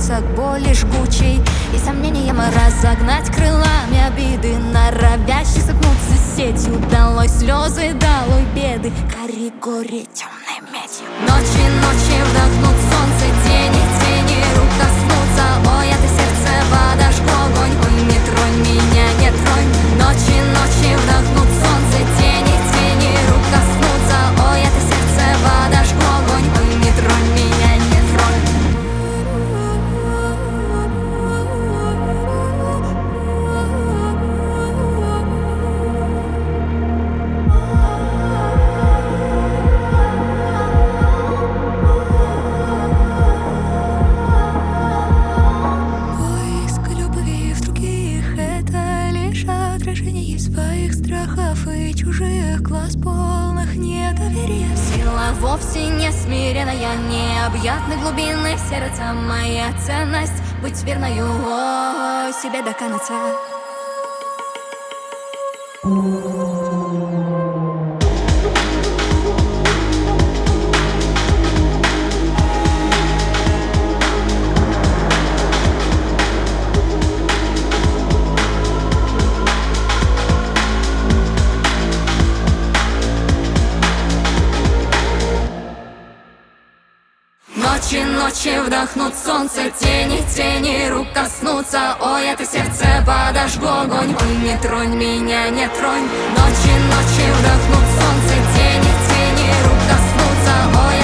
прикоснуться к боли жгучей и сомнениям разогнать крылами обиды, норовящий сомкнуться сетью. Долой слезы, долой беды, кори горе темной медью. Ночи, ночи вдохнут солнце, тени, тени рук коснутся. Ой, это сердце подожгу огонь, ой, не тронь меня, не тронь. Ночи, ночи вдохнут солнце, тени, тени рук коснутся. Ой, это сердце подожгу огонь, ой, не тронь меня, не тронь. Своих страхов и чужих глаз, полных недоверия. Сила вовсе не смиренная, необъятной глубины сердца. Моя ценность — быть верною себе до конца. Ночи, ночи вдохнут солнце, тени, тени рук коснутся. Ой, это сердце подожгу огонь, ой, не тронь меня, не тронь. Ночи, ночи вдохнут солнце, тени, тени рук коснутся. Ой,